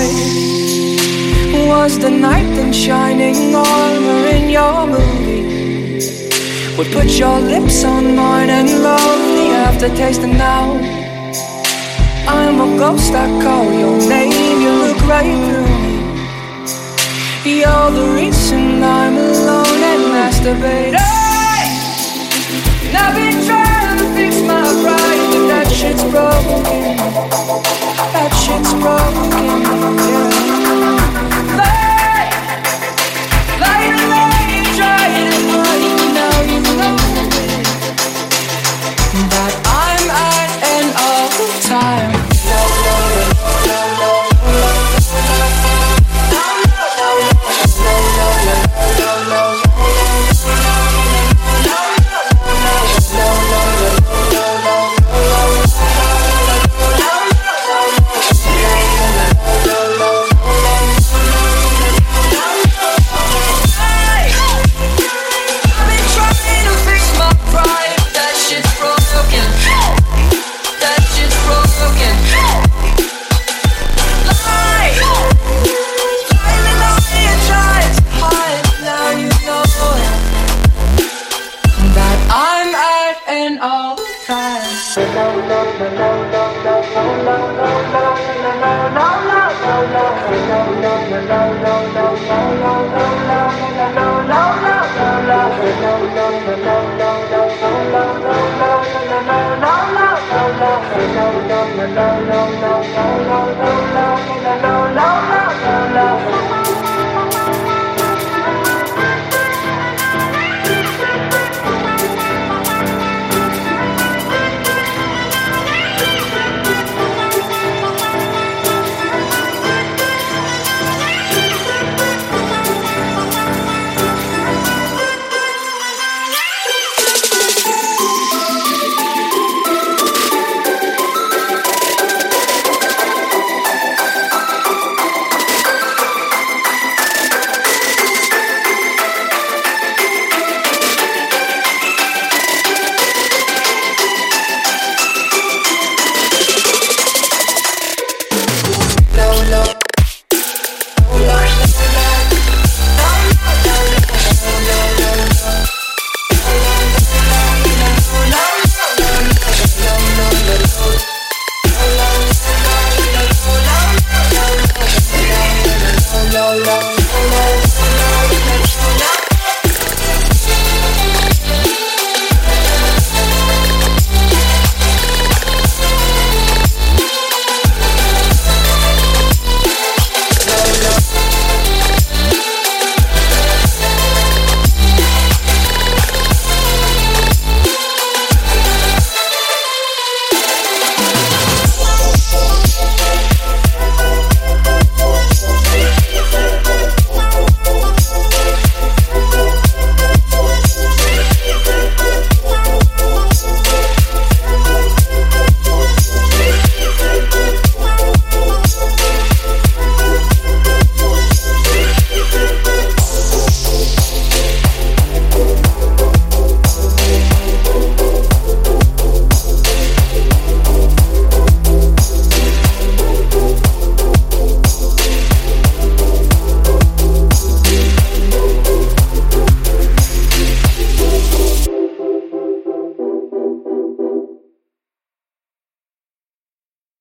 Was the night in shining armor in your movie? Would put your lips on mine and love the aftertaste. And now I'm a ghost, I call your name, you look right through me. You're the reason I'm alone and masturbate. Hey! And I've been trying to fix my pride, but that shit's broken. That shit's broken.